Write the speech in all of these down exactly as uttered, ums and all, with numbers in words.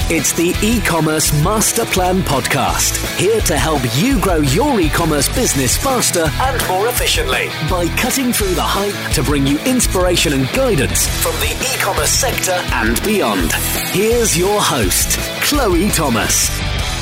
It's the E-Commerce Master Plan Podcast, here to help you grow your e-commerce business faster and more efficiently by cutting through the hype to bring you inspiration and guidance from the e-commerce sector and beyond. Here's your host, Chloe Thomas.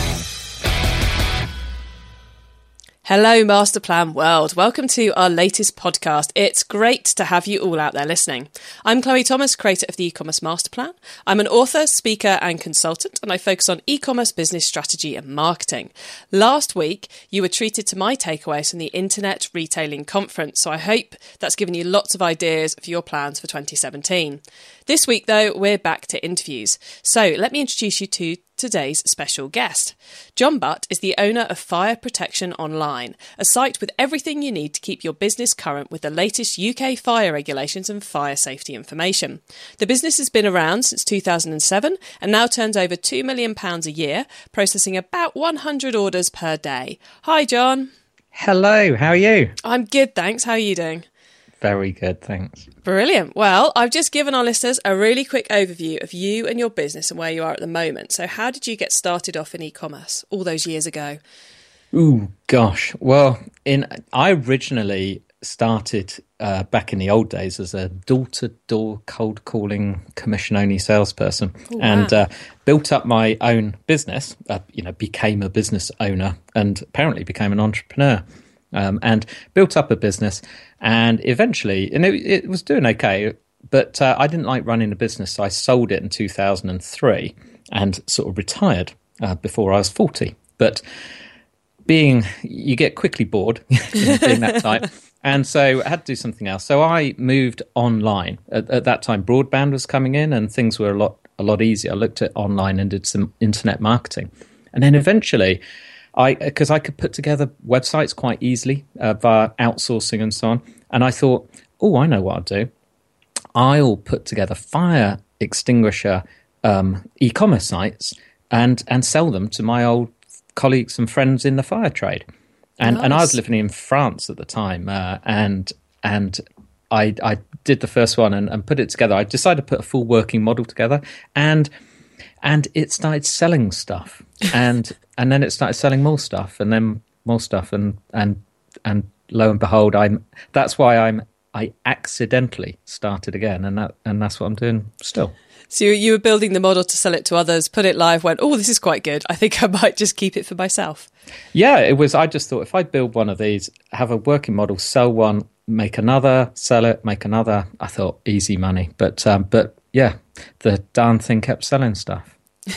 Hello, Master Plan World. Welcome to our latest podcast. It's great to have you all out there listening. I'm Chloe Thomas, creator of the E-Commerce Master Plan. I'm an author, speaker and consultant, and I focus on e-commerce business strategy and marketing. Last week, you were treated to my takeaways from the Internet Retailing Conference, so I hope that's given you lots of ideas for your plans for twenty seventeen. This week, though, we're back to interviews. So let me introduce you to today's special guest. John Butt is the owner of Fire Protection Online, a site with everything you need to keep your business current with the latest U K fire regulations and fire safety information. The business has been around since two thousand seven and now turns over two million pounds a year, processing about one hundred orders per day. Hi, John. Hello, how are you? I'm good, thanks. How are you doing? Very good, thanks. Brilliant. Well, I've just given our listeners a really quick overview of you and your business and where you are at the moment. So how did you get started off in e-commerce all those years ago? Ooh, gosh. Well, in I originally started uh, back in the old days as a door-to-door cold calling commission-only salesperson. Oh, wow. and uh, built up my own business, uh, you know, became a business owner and apparently became an entrepreneur. Um, and built up a business, and eventually, and it, it was doing okay, but uh, I didn't like running a business, so I sold it in two thousand three and sort of retired uh, before I was forty. But being, you get quickly bored being that type, and so I had to do something else. So I moved online. At, at that time, broadband was coming in, and things were a lot a lot easier. I looked at online and did some internet marketing, and then eventually, I, because I could put together websites quite easily uh, via outsourcing and so on. And I thought, oh, I know what I'll do. I'll put together fire extinguisher um, e-commerce sites and and sell them to my old colleagues and friends in the fire trade. And nice. And I was living in France at the time, uh, and and I I did the first one and, and put it together. I decided to put a full working model together, and and it started selling stuff, and and then it started selling more stuff, and then more stuff, and and and lo and behold, I'm that's why I'm I accidentally started again, and that and that's what I'm doing still. So you, you were building the model to sell it to others, put it live, went, oh, this is quite good. I think I might just keep it for myself. Yeah, it was. I just thought if I build one of these, have a working model, sell one, make another, sell it, make another. I thought easy money, but um, but yeah, the darn thing kept selling stuff.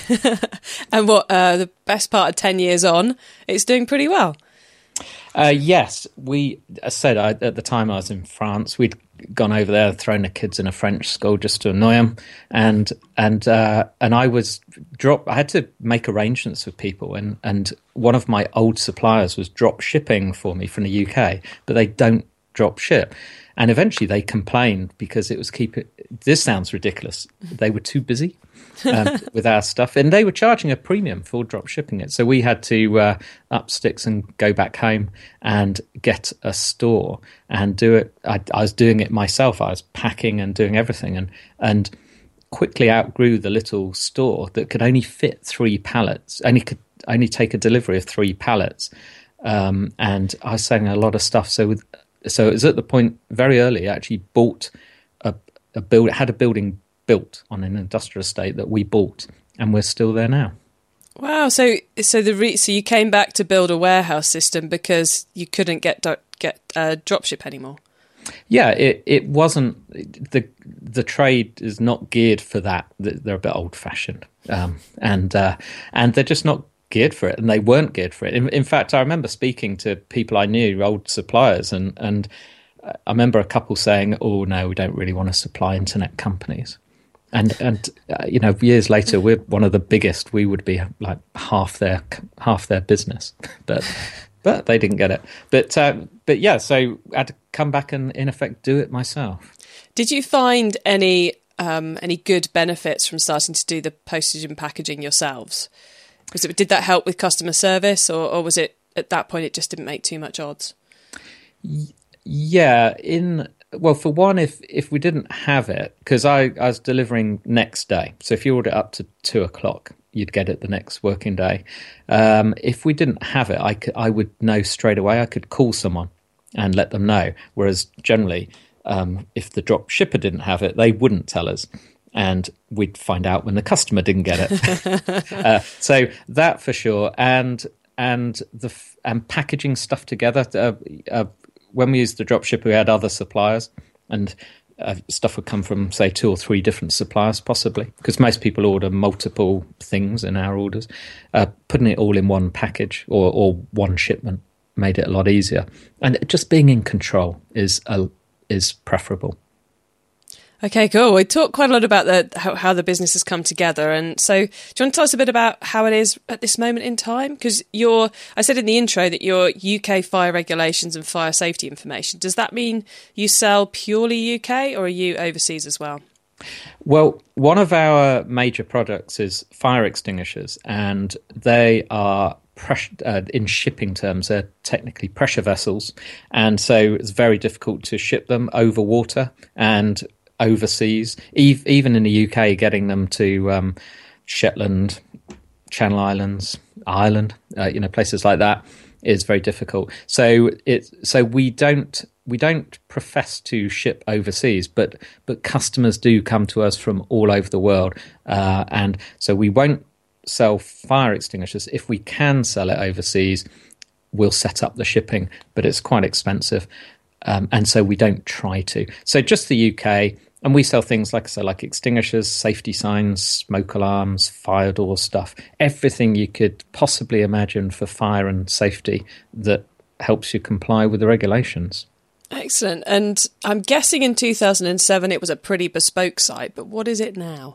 And what uh, the best part of ten years on, it's doing pretty well. Uh, yes, we. As I said, I, at the time I was in France. We'd gone over there, thrown the kids in a French school just to annoy them, and and uh, and I was drop. I had to make arrangements with people, and and one of my old suppliers was drop shipping for me from the U K, but they don't drop ship. And eventually they complained because it was keep it. This sounds ridiculous. They were too busy um, with our stuff, and they were charging a premium for drop shipping it. So we had to uh, up sticks and go back home and get a store and do it. I, I was doing it myself. I was packing and doing everything, and and quickly outgrew the little store that could only fit three pallets. Only could only take a delivery of three pallets, um, and I was selling a lot of stuff. So with So it was at the point very early. I actually bought a, a build, had a building built on an industrial estate that we bought, and we're still there now. Wow! So so the re- so you came back to build a warehouse system because you couldn't get do- get uh, dropship anymore. Yeah, it it wasn't the the trade is not geared for that. They're a bit old fashioned, um, and uh, and they're just not geared for it, and they weren't geared for it. In, in fact, I remember speaking to people I knew, old suppliers, and and I remember a couple saying, "Oh no, we don't really want to supply internet companies." And and uh, you know, years later, we're one of the biggest. We would be like half their half their business, but but they didn't get it. But uh, but yeah, so I had to come back and in effect do it myself. Did you find any um, any good benefits from starting to do the postage and packaging yourselves? Was it, did that help with customer service, or, or was it at that point it just didn't make too much odds? Yeah, in well, for one, if if we didn't have it, because I, I was delivering next day, so if you order up to two o'clock, you'd get it the next working day. Um, if we didn't have it, I could, I would know straight away. I could call someone and let them know. Whereas generally, um, if the drop shipper didn't have it, they wouldn't tell us. And we'd find out when the customer didn't get it. uh, so that for sure. And and the and packaging stuff together. Uh, uh, when we used the drop shipper, we had other suppliers, and uh, stuff would come from, say, two or three different suppliers, possibly, because most people order multiple things in our orders. Uh, putting it all in one package or, or one shipment made it a lot easier. And just being in control is a, is preferable. Okay, cool. We talked quite a lot about the how, how the business has come together. And so do you want to tell us a bit about how it is at this moment in time? Because you're, I said in the intro that you're U K fire regulations and fire safety information. Does that mean you sell purely U K, or are you overseas as well? Well, one of our major products is fire extinguishers, and they are pressure, uh, in shipping terms, they're technically pressure vessels. And so it's very difficult to ship them over water and overseas, even in the U K, getting them to um, Shetland, Channel Islands, Ireland, uh, you know, places like that is very difficult. So it so we don't we don't profess to ship overseas, but but customers do come to us from all over the world, uh, and so we won't sell fire extinguishers. If we can sell it overseas, we'll set up the shipping, but it's quite expensive, um, and so we don't try to. So just the U K. And we sell things like I say, like extinguishers, safety signs, smoke alarms, fire door stuff, everything you could possibly imagine for fire and safety that helps you comply with the regulations. Excellent. And I'm guessing in two thousand seven it was a pretty bespoke site, but what is it now?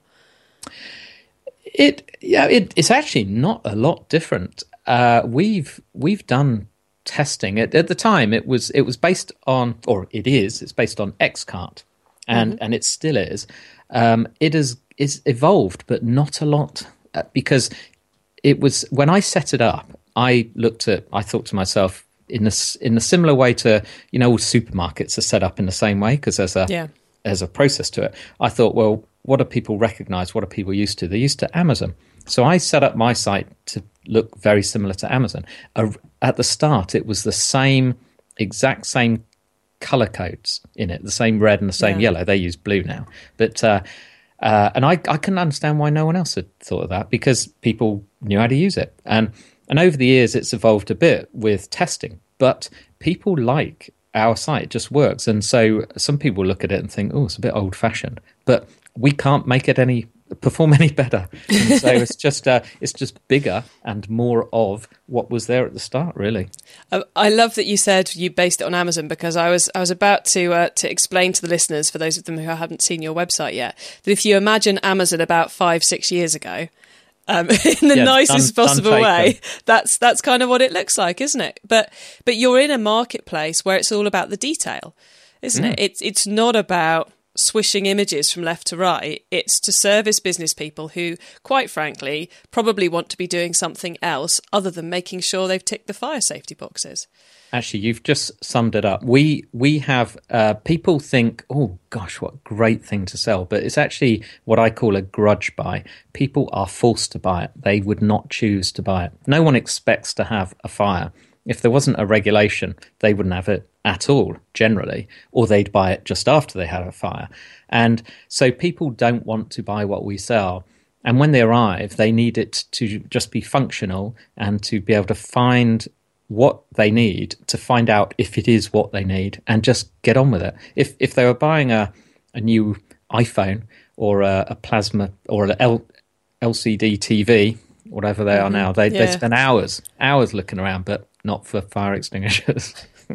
It yeah, it, it's actually not a lot different. Uh, we've we've done testing. At, at the time, it was it was based on, or it is, it's based on X-Cart. And mm-hmm. and it still is. Um, it is is evolved, but not a lot, uh, because it was when I set it up. I looked at. I thought to myself, in a in a similar way to, you know, all supermarkets are set up in the same way because there's a yeah. there's a process to it. I thought, well, what do people recognise? What are people used to? They're used to Amazon. So I set up my site to look very similar to Amazon. Uh, at the start, it was the same exact same color codes in it, the same red and the same yeah. yellow. They use blue now, but uh, uh, and I, I can understand why no one else had thought of that, because people knew how to use it. And and over the years, it's evolved a bit with testing, but people like our site. It just works. And so some people look at it and think, oh, it's a bit old fashioned, but we can't make it any perform any better. And so it's just uh, it's just bigger and more of what was there at the start, really. I love that you said you based it on Amazon, because I was I was about to uh, to explain to the listeners, for those of them who haven't seen your website yet, that if you imagine Amazon about five six years ago, um, in the yeah, nicest done, possible done way, that's that's kind of what it looks like, isn't it? But but you're in a marketplace where it's all about the detail, isn't mm. it? It's it's not about swishing images from left to right. It's to service business people who, quite frankly, probably want to be doing something else other than making sure they've ticked the fire safety boxes. Actually, you've just summed it up. We we have uh, people think, oh gosh, what a great thing to sell, but it's actually what I call a grudge buy. People are forced to buy it. They would not choose to buy it. No one expects to have a fire. If there wasn't a regulation, they wouldn't have it at all, generally, or they'd buy it just after they had a fire. And so people don't want to buy what we sell. And when they arrive, they need it to just be functional and to be able to find what they need, to find out if it is what they need, and just get on with it. If if they were buying a, a new iPhone or a, a plasma or an L, L C D T V, whatever they are now, they yeah. they spend hours, hours looking around, but not for fire extinguishers.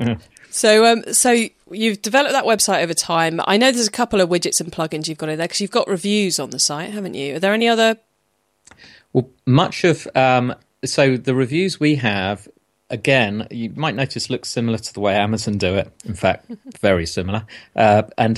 So, um, so you've developed that website over time. I know there's a couple of widgets and plugins you've got in there, because you've got reviews on the site, haven't you? Are there any other? Well, much of um, so the reviews we have, again, you might notice, look similar to the way Amazon do it. In fact, very similar. Uh, and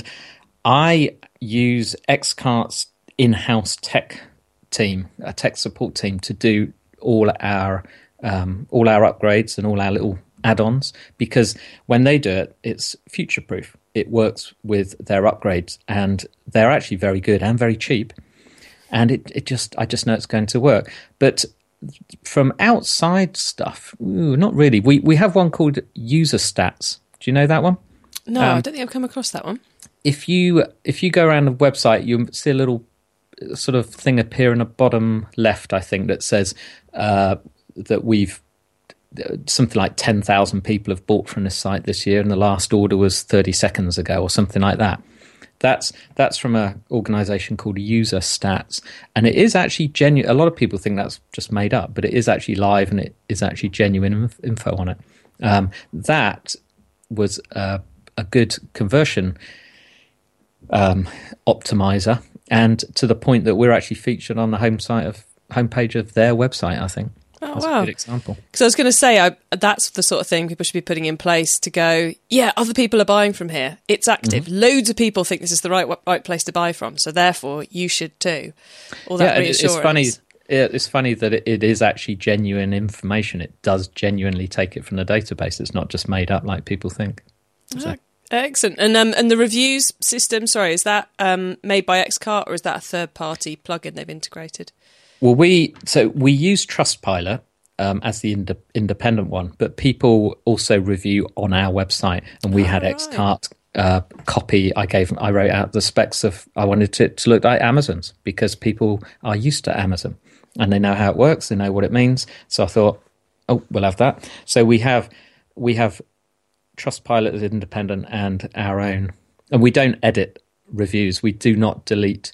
I use X-Cart's in-house tech team, a tech support team, to do all our um, all our upgrades and all our little add-ons, because when they do it, it's future-proof. It works with their upgrades, and they're actually very good and very cheap. and it, it just I just know it's going to work. But from outside stuff, ooh, not really. We we have one called User Stats. Do you know that one? No, um, I don't think I've come across that one. If you if you go around the website, you'll see a little sort of thing appear in the bottom left, I think, that says uh, that we've something like ten thousand people have bought from this site this year, and the last order was thirty seconds ago or something like that. That's that's from an organisation called User Stats, and it is actually genuine. A lot of people think that's just made up, but it is actually live, and it is actually genuine info on it. Um, that was a, a good conversion um, optimizer, and to the point that we're actually featured on the home site of homepage of their website, I think. Oh, that's wow. a good example. Because I was going to say, I, that's the sort of thing people should be putting in place to go, yeah, other people are buying from here. It's active. Mm-hmm. Loads of people think this is the right right place to buy from, so therefore you should too. All that yeah, reassurance. It's funny. It's funny that it is actually genuine information. It does genuinely take it from the database. It's not just made up like people think. So. Oh, excellent. And um, and the reviews system, sorry, is that um, made by Xcart, or is that a third-party plugin they've integrated? Well, we so we use Trustpilot um, as the ind- independent one, but people also review on our website, and we oh, had right. Xcart uh, copy. I gave, I wrote out the specs of. I wanted it to, to look like Amazon's because people are used to Amazon and they know how it works, they know what it means. So I thought, oh, we'll have that. So we have we have Trustpilot as independent and our own, and we don't edit reviews. We do not delete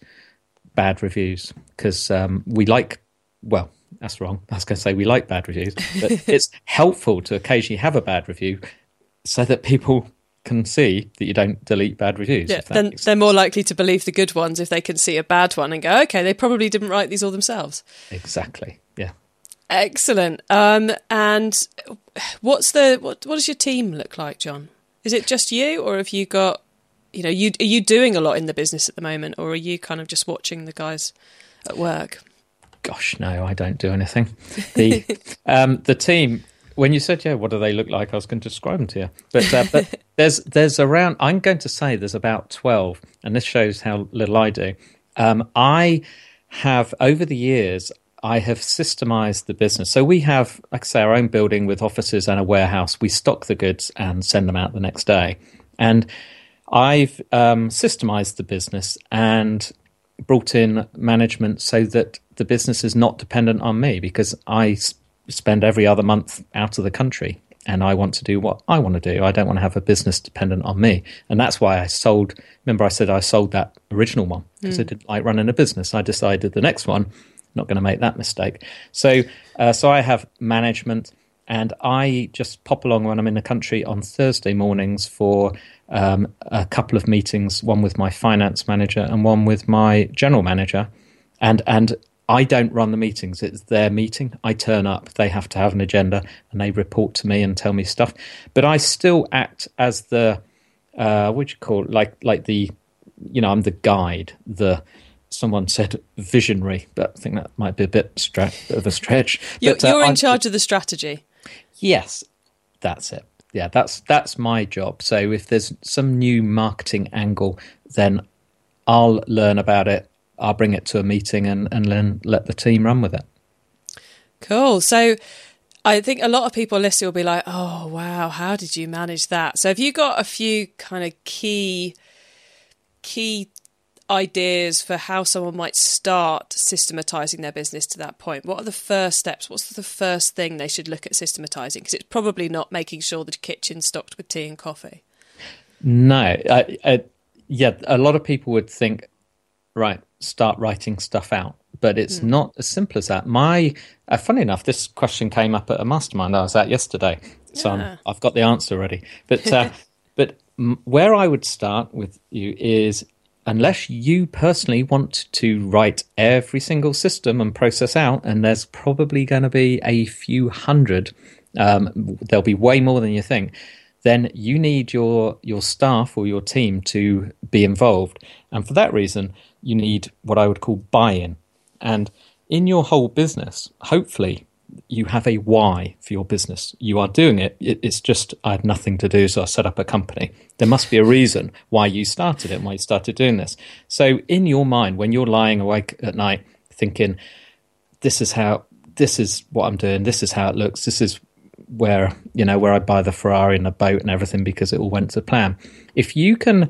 bad reviews because um, we like, well, that's wrong. I was going to say we like bad reviews, but it's helpful to occasionally have a bad review so that people can see that you don't delete bad reviews. Yeah, then they're more likely to believe the good ones if they can see a bad one and go, okay, they probably didn't write these all themselves. Exactly. Yeah. Excellent. Um, and what's the what? What does your team look like, John? Is it just you, or have you got? You know, you are you doing a lot in the business at the moment, or are you kind of just watching the guys at work? Gosh, no, I don't do anything. The um, the team. When you said, yeah, what do they look like? I was going to describe them to you. But, uh, but there's there's around. I'm going to say there's about twelve, and this shows how little I do. Um, I have over the years. I have systemized the business. So we have, like I say, our own building with offices and a warehouse. We stock the goods and send them out the next day. And I've um, systemized the business and brought in management so that the business is not dependent on me, because I s- spend every other month out of the country and I want to do what I want to do. I don't want to have a business dependent on me. And that's why I sold, remember I said I sold that original one because mm. I didn't like running a business. I decided the next one, not going to make that mistake. So, uh, so I have management, and I just pop along when I'm in the country on Thursday mornings for um, a couple of meetings, one with my finance manager and one with my general manager. And and I don't run the meetings. It's their meeting. I turn up. They have to have an agenda, and they report to me and tell me stuff. But I still act as the, uh, what do you call it? Like, like the, you know, I'm the guide, the, someone said visionary, but I think that might be a bit, stra- bit of a stretch. You're, but, uh, you're in I'm, charge of the strategy. Yes, that's it. Yeah, that's that's my job. So if there's some new marketing angle, then I'll learn about it. I'll bring it to a meeting and, and then let the team run with it. Cool. So I think a lot of people listening will be like, oh, wow, how did you manage that? So have you got a few kind of key key ideas for how someone might start systematizing their business to that point? What are the first steps? What's the first thing they should look at systematizing? Because it's probably not making sure the kitchen's stocked with tea and coffee. No. I, I, yeah, a lot of people would think, right, start writing stuff out. But it's mm. not as simple as that. My, uh, funny enough, this question came up at a mastermind I was at yesterday. So yeah. I'm, I've got the answer ready. But, uh, but m- where I would start with you is, unless you personally want to write every single system and process out, and there's probably going to be a few hundred, um, there'll be way more than you think, then you need your your staff or your team to be involved. And for that reason, you need what I would call buy-in. And in your whole business, hopefully, you have a why for your business. You are doing it. it. It's just, I had nothing to do, so I set up a company. There must be a reason why you started it and why you started doing this. So in your mind, when you're lying awake at night thinking, this is how, this is what I'm doing, this is how it looks, this is where, you know, where I buy the Ferrari and the boat and everything because it all went to plan. If you can,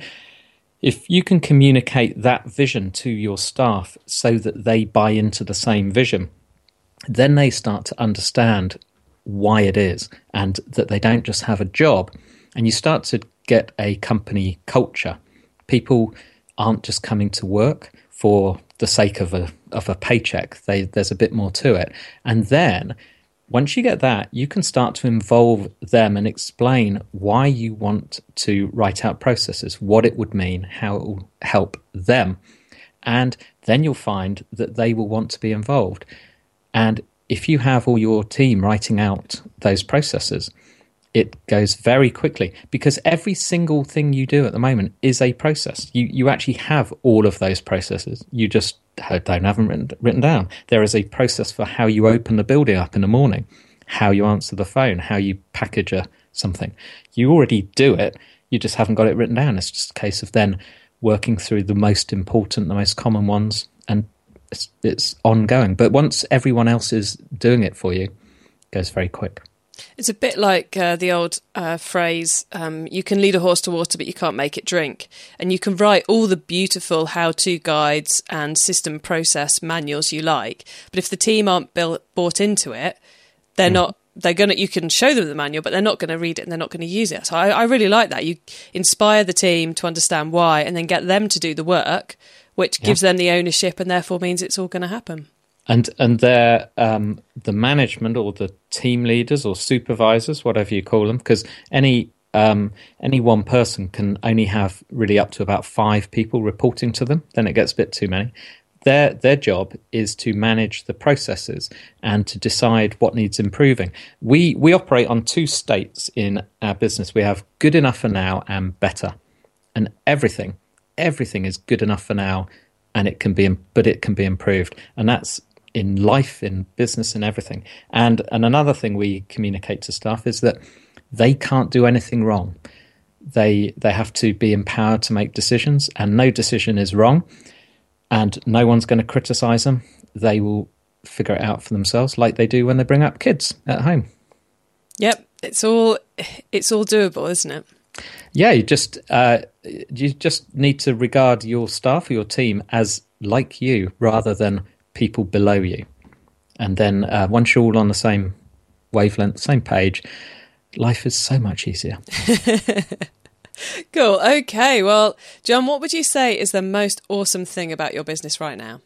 if you can communicate that vision to your staff so that they buy into the same vision, then they start to understand why it is and that they don't just have a job, and you start to get a company culture. People aren't just coming to work for the sake of a of a paycheck. They, there's a bit more to it. And then once you get that, you can start to involve them and explain why you want to write out processes, what it would mean, how it will help them. And then you'll find that they will want to be involved. And if you have all your team writing out those processes, it goes very quickly, because every single thing you do at the moment is a process. You you actually have all of those processes. You just don't have them written, written down. There is a process for how you open the building up in the morning, how you answer the phone, how you package a, something. You already do it. You just haven't got it written down. It's just a case of then working through the most important, the most common ones, and It's, it's ongoing. But once everyone else is doing it for you, it goes very quick. It's a bit like uh, the old uh, phrase, um, you can lead a horse to water, but you can't make it drink. And you can write all the beautiful how-to guides and system process manuals you like. But if the team aren't built, bought into it, they're mm. not, they're going to, you can show them the manual, but they're not going to read it and they're not going to use it. So I, I really like that. You inspire the team to understand why and then get them to do the work, which gives yeah. them the ownership and therefore means it's all going to happen. And and they're um, the management or the team leaders or supervisors, whatever you call them, because any um, any one person can only have really up to about five people reporting to them. Then it gets a bit too many. Their their job is to manage the processes and to decide what needs improving. We we operate on two states in our business. We have good enough for now and better, and everything. Everything is good enough for now, and it can be, but it can be improved. And that's in life, in business, and everything. And and another thing we communicate to staff is that they can't do anything wrong. They they have to be empowered to make decisions, and no decision is wrong. And no one's going to criticize them. They will figure it out for themselves, like they do when they bring up kids at home. Yep, it's all it's all doable, isn't it? Yeah, you just uh, you just need to regard your staff or your team as like you rather than people below you. And then uh, once you're all on the same wavelength, same page, life is so much easier. Cool. Okay. Well, John, what would you say is the most awesome thing about your business right now?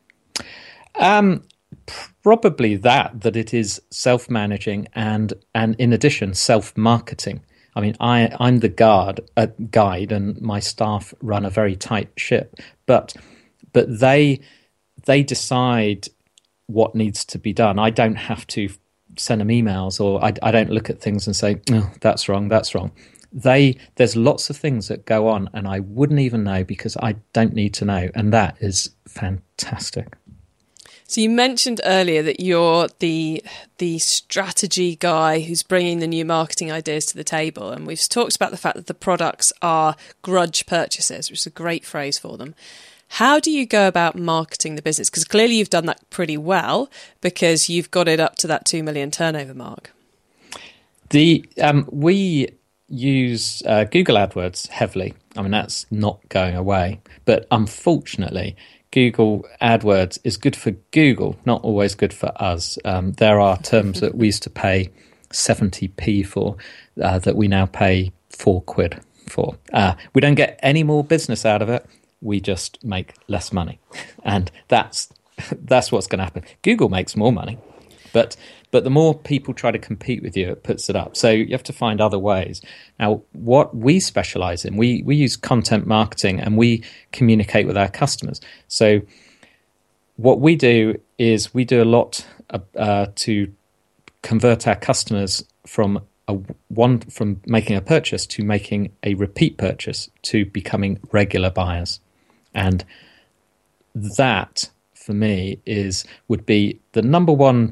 Um, probably that, that it is self-managing and, and in addition, self-marketing. I mean, I, I'm the guard, uh, guide, and my staff run a very tight ship. But but they they decide what needs to be done. I don't have to send them emails, or I, I don't look at things and say, "Oh, that's wrong, that's wrong." They there's lots of things that go on, and I wouldn't even know because I don't need to know, and that is fantastic. So you mentioned earlier that you're the the strategy guy who's bringing the new marketing ideas to the table, and we've talked about the fact that the products are grudge purchases, which is a great phrase for them. How do you go about marketing the business? Because clearly you've done that pretty well because you've got it up to that two million turnover mark. The um, we use uh, Google AdWords heavily. I mean, that's not going away, but unfortunately, Google AdWords is good for Google, not always good for us. Um, there are terms that we used to pay seventy p for uh, that we now pay four quid for. Uh, we don't get any more business out of it. We just make less money. And that's that's what's going to happen. Google makes more money, but but the more people try to compete with you, it puts it up. So you have to find other ways. Now, what we specialize in, we, we use content marketing and we communicate with our customers. So what we do is we do a lot uh, to convert our customers from a one from making a purchase to making a repeat purchase to becoming regular buyers. And that, for me, is would be the number one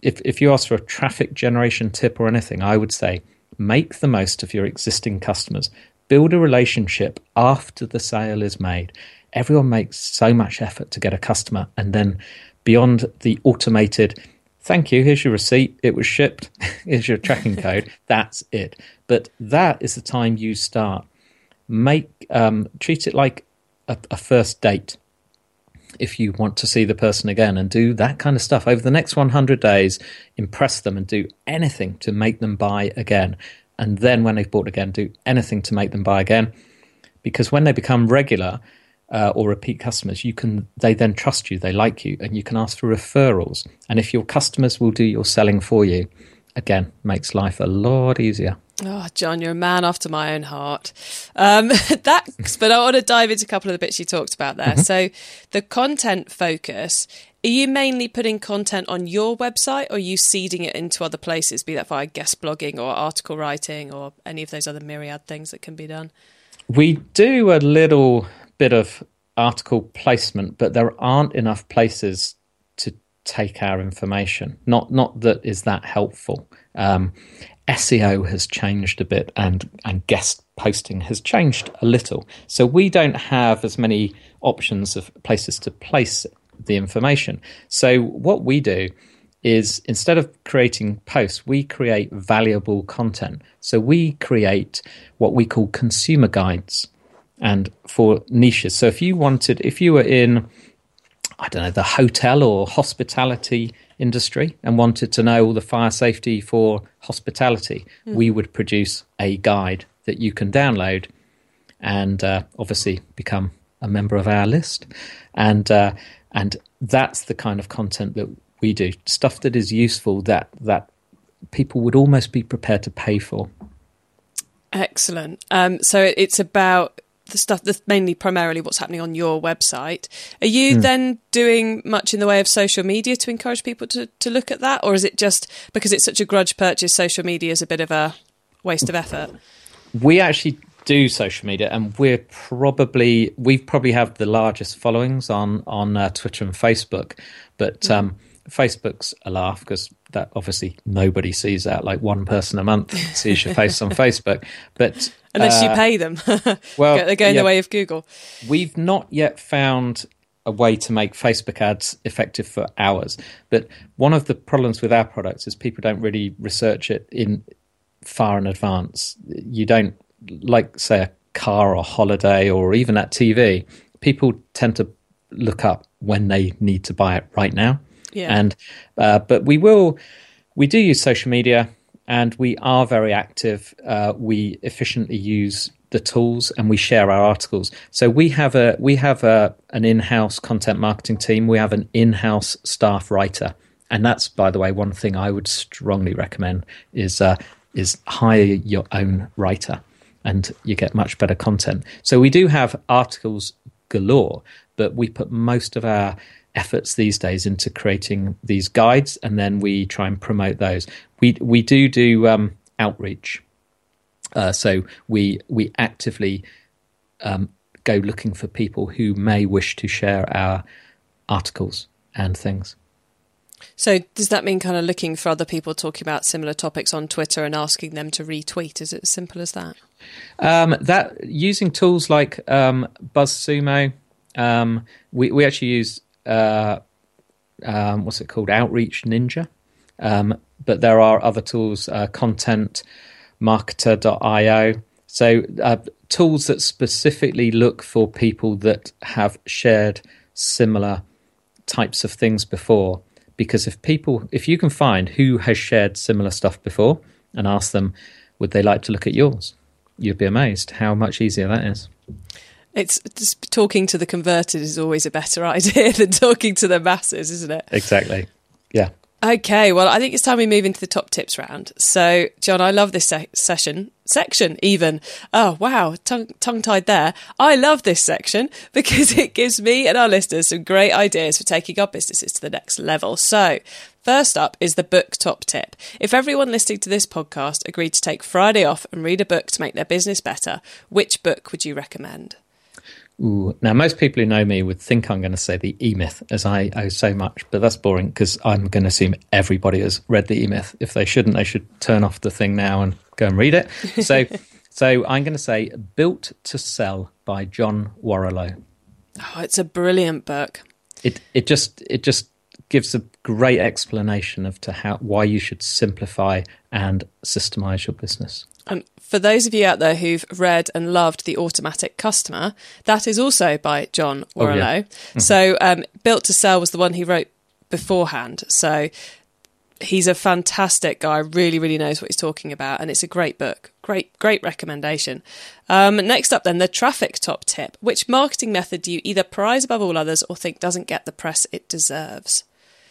if, if you ask for a traffic generation tip or anything, I would say make the most of your existing customers. Build a relationship after the sale is made. Everyone makes so much effort to get a customer, and then beyond the automated, thank you, here's your receipt, it was shipped, here's your tracking code, that's it. But that is the time you start. Make um, treat it like a, a first date. If you want to see the person again, and do that kind of stuff over the next one hundred days, impress them and do anything to make them buy again. And then when they've bought again, do anything to make them buy again. Because when they become regular uh, or repeat customers, you can they then trust you, they like you, and you can ask for referrals. And if your customers will do your selling for you, again, makes life a lot easier. Oh, John, you're a man after my own heart. Um, that's, but I want to dive into a couple of the bits you talked about there. Mm-hmm. So the content focus, are you mainly putting content on your website, or are you seeding it into other places, be that via guest blogging or article writing or any of those other myriad things that can be done? We do a little bit of article placement, but there aren't enough places to take our information. Not, not that is that helpful. Um, S E O has changed a bit, and, and guest posting has changed a little. So we don't have as many options of places to place the information. So what we do is, instead of creating posts, we create valuable content. So we create what we call consumer guides, and for niches. So if you wanted, if you were in, I don't know, the hotel or hospitality industry and wanted to know all the fire safety for hospitality, mm. we would produce a guide that you can download and uh, obviously become a member of our list. And uh, and that's the kind of content that we do, stuff that is useful, that that people would almost be prepared to pay for. Excellent. Um, so it's about the stuff that's mainly primarily what's happening on your website. Are you mm. then doing much in the way of social media to encourage people to, to look at that? Or is it just because it's such a grudge purchase, social media is a bit of a waste of effort? We actually do social media, and we're probably, we probably have the largest followings on, on uh, Twitter and Facebook. But mm. um, Facebook's a laugh because that obviously nobody sees that. Like one person a month sees your face on Facebook. But unless uh, you pay them. Well, they're going yeah, the way of Google. We've not yet found a way to make Facebook ads effective for ours. But one of the problems with our products is people don't really research it in far in advance. You don't, like, say, a car or holiday or even at T V, people tend to look up when they need to buy it right now. Yeah. And uh, but we will, we do use social media, and we are very active. Uh, we efficiently use the tools, and we share our articles. So we have a we have a an in-house content marketing team. We have an in-house staff writer, and that's, by the way, one thing I would strongly recommend is uh, is hire your own writer, and you get much better content. So we do have articles galore, but we put most of our efforts these days into creating these guides, and then we try and promote those. We we do do um, outreach, uh, so we we actively um, go looking for people who may wish to share our articles and things. So does that mean kind of looking for other people talking about similar topics on Twitter and asking them to retweet? Is it as simple as that? Um, that using tools like um, BuzzSumo, um, we we actually use. Uh, um, what's it called? Outreach Ninja. Um, but there are other tools, uh, content marketer dot io. So uh, tools that specifically look for people that have shared similar types of things before. Because if people, if you can find who has shared similar stuff before and ask them, would they like to look at yours? You'd be amazed how much easier that is. It's just talking to the converted is always a better idea than talking to the masses, isn't it? Exactly. Yeah. Okay, well, I think it's time we move into the top tips round. So, John, I love this se- session, section even. Oh, wow, tongue, tongue-tied there. I love this section because it gives me and our listeners some great ideas for taking our businesses to the next level. So, first up is the book top tip. If everyone listening to this podcast agreed to take Friday off and read a book to make their business better, which book would you recommend? Ooh. Now, most people who know me would think I'm going to say the E-Myth, as I owe so much, but that's boring because I'm going to assume everybody has read the E-Myth. If they shouldn't, they should turn off the thing now and go and read it. So, so I'm going to say Built to Sell by John Warrillow. Oh, it's a brilliant book. It it just it just gives a great explanation of to how why you should simplify and systemize your business. And for those of you out there who've read and loved The Automatic Customer, that is also by John Warrillow. Oh, yeah. Mm-hmm. So um, Built to Sell was the one he wrote beforehand. So he's a fantastic guy, really, really knows what he's talking about. And it's a great book. Great, great recommendation. Um, next up then, the traffic top tip. Which marketing method do you either prize above all others or think doesn't get the press it deserves?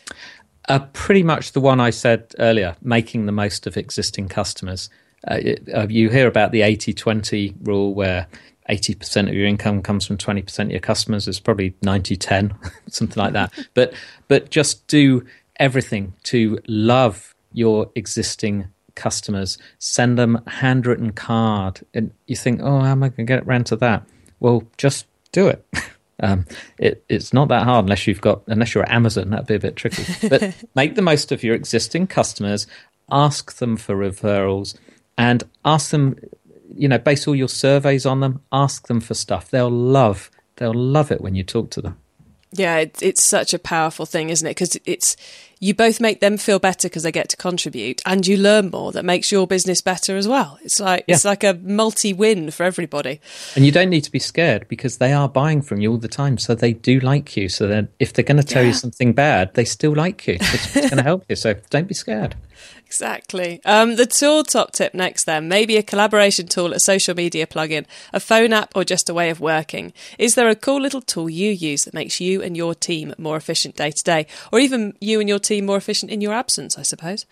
Uh, pretty much the one I said earlier, making the most of existing customers. Uh, it, uh, you hear about the eighty twenty rule where eighty percent of your income comes from twenty percent of your customers. It's probably ninety ten, something like that. But but just do everything to love your existing customers. Send them a handwritten card. And you think, oh, how am I going to get around to that? Well, just do it. Um, it, it's not that hard unless you've got, unless you're at Amazon, that'd be a bit tricky. But make the most of your existing customers, ask them for referrals, and ask them, you know, base all your surveys on them, ask them for stuff. They'll love, they'll love it when you talk to them. Yeah, it, it's such a powerful thing, isn't it? Because it's, you both make them feel better because they get to contribute, and you learn more that makes your business better as well. It's like yeah. it's like a multi-win for everybody. And you don't need to be scared because they are buying from you all the time, so they do like you. So then, if they're going to tell yeah. you something bad, they still like you. It's, it's going to help you. So don't be scared. Exactly. Um, the tool top tip next then, maybe a collaboration tool, a social media plugin, a phone app, or just a way of working. Is there a cool little tool you use that makes you and your team more efficient day to day, or even you and your team more efficient in your absence, I suppose?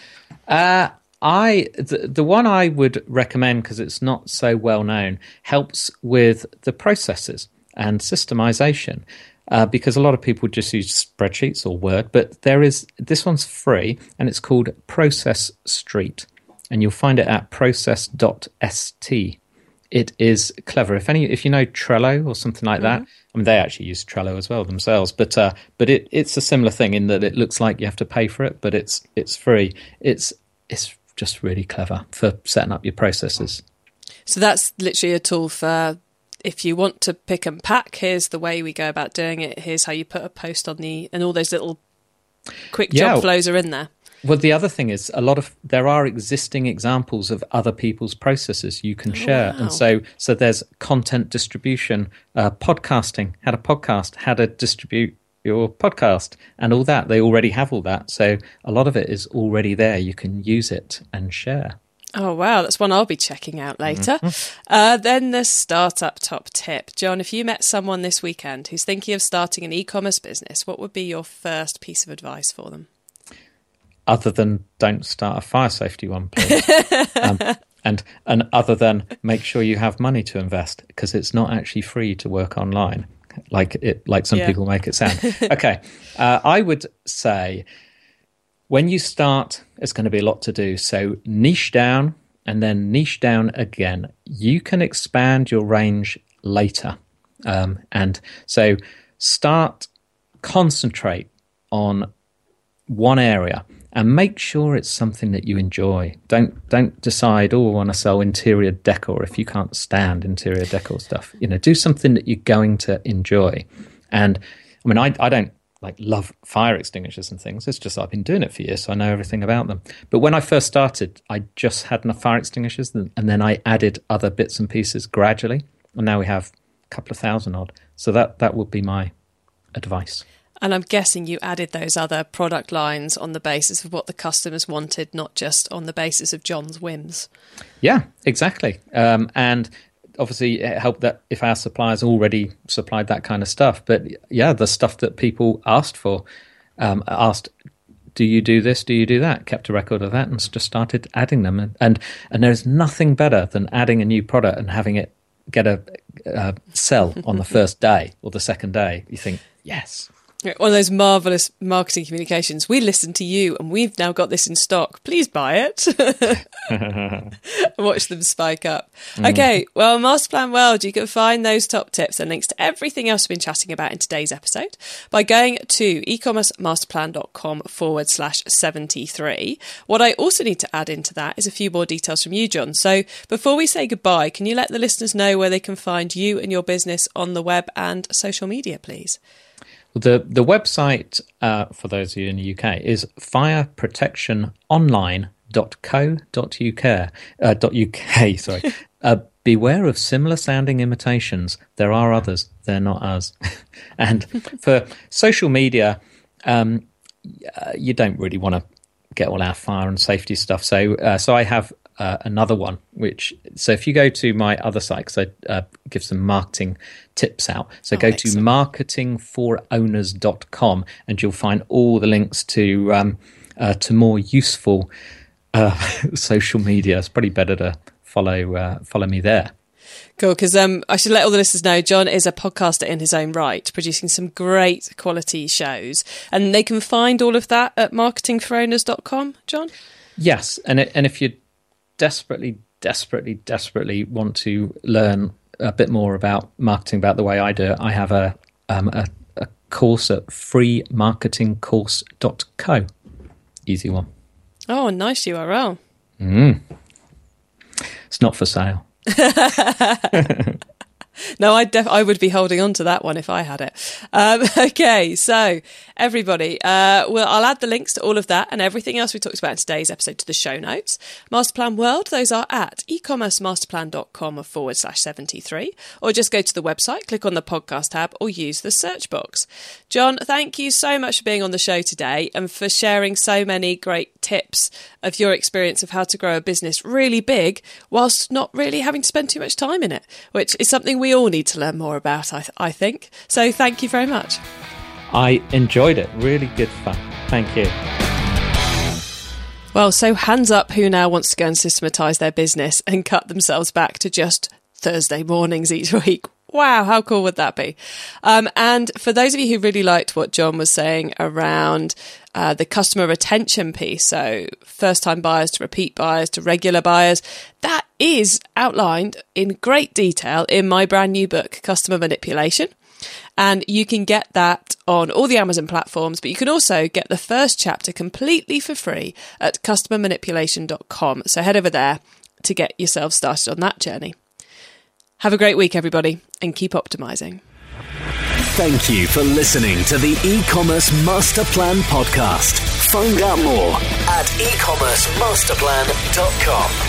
Uh, I the, the one I would recommend, because it's not so well known, helps with the processes and systemization. Uh, because a lot of people just use spreadsheets or Word, but there is this one's free and it's called Process Street, and you'll find it at process dot s t. It is clever. If any, if you know Trello or something like mm-hmm. that, I mean they actually use Trello as well themselves, but uh, but it, it's a similar thing in that it looks like you have to pay for it, but it's it's free. It's it's just really clever for setting up your processes. So that's literally a tool for, if you want to pick and pack, here's the way we go about doing it. Here's how you put a post on the, and all those little quick yeah. job flows are in there. Well, the other thing is a lot of, there are existing examples of other people's processes you can share. Oh, wow. And so, so there's content distribution, uh, podcasting, how to podcast, how to distribute your podcast and all that. They already have all that. So a lot of it is already there. You can use it and share. Oh, wow. That's one I'll be checking out later. Mm-hmm. Uh, then the startup top tip. John, if you met someone this weekend who's thinking of starting an e-commerce business, what would be your first piece of advice for them? Other than don't start a fire safety one, please. um, and, and other than make sure you have money to invest, because it's not actually free to work online like it, like some yeah. people make it sound. Okay. Uh, I would say, when you start, it's going to be a lot to do. So niche down and then niche down again. You can expand your range later. Um, and so start, concentrate on one area and make sure it's something that you enjoy. Don't don't decide, oh, I want to sell interior decor if you can't stand interior decor stuff. You know, do something that you're going to enjoy. And I mean, I, I don't like love fire extinguishers and things. It's just I've been doing it for years, so I know everything about them. But when I first started, I just had enough fire extinguishers, and then I added other bits and pieces gradually, and now we have a couple of thousand odd. So that that would be my advice. And I'm guessing you added those other product lines on the basis of what the customers wanted, not just on the basis of John's whims. Yeah, exactly. Um, and obviously it helped that if our suppliers already supplied that kind of stuff. But yeah, the stuff that people asked for, um, asked, do you do this? Do you do that? Kept a record of that and just started adding them. And and, and there's nothing better than adding a new product and having it get a, a sell on the first day or the second day. You think, yes. One of those marvellous marketing communications. We listened to you and we've now got this in stock. Please buy it. Watch them spike up. Mm. Okay, well, Masterplan World, you can find those top tips and links to everything else we've been chatting about in today's episode by going to ecommercemasterplan.com forward slash 73. What I also need to add into that is a few more details from you, John. So before we say goodbye, can you let the listeners know where they can find you and your business on the web and social media, please? The the website, uh, for those of you in the U K, is fire protection online dot co dot U K. Uh, .uk, sorry. uh, beware of similar sounding imitations. There are others. They're not us. And for social media, um, uh, you don't really want to get all our fire and safety stuff. So, uh, so I have Uh, another one, which, so if you go to my other site, because I uh, give some marketing tips out. So oh, go excellent. to marketing for owners dot com and you'll find all the links to um, uh, to more useful uh, social media. It's probably better to follow uh, follow me there. Cool, because um, I should let all the listeners know John is a podcaster in his own right, producing some great quality shows. And they can find all of that at marketing for owners dot com, John? Yes, and it, and if you desperately, desperately, desperately want to learn a bit more about marketing, about the way I do it, I have a um, a, a course at free marketing course dot co. Easy one. Oh, nice U R L. Mm. It's not for sale. No, I def- I would be holding on to that one if I had it. Um, okay, so everybody, uh, well, I'll add the links to all of that and everything else we talked about in today's episode to the show notes. Masterplan World, those are at ecommercemasterplan.com forward slash 73, or just go to the website, click on the podcast tab, or use the search box. John, thank you so much for being on the show today and for sharing so many great tips of your experience of how to grow a business really big whilst not really having to spend too much time in it, which is something we all need to learn more about, I, th- I think. So thank you very much. I enjoyed it. Really good fun. Thank you. Well, so hands up who now wants to go and systematise their business and cut themselves back to just Thursday mornings each week. Wow, how cool would that be? Um, and for those of you who really liked what John was saying around uh, the customer retention piece, so first-time buyers to repeat buyers to regular buyers, that is outlined in great detail in my brand new book, Customer Manipulation. And you can get that on all the Amazon platforms, but you can also get the first chapter completely for free at customer manipulation dot com. So head over there to get yourself started on that journey. Have a great week, everybody, and keep optimizing. Thank you for listening to the E-Commerce Master Plan podcast. Find out more at e commerce master plan dot com.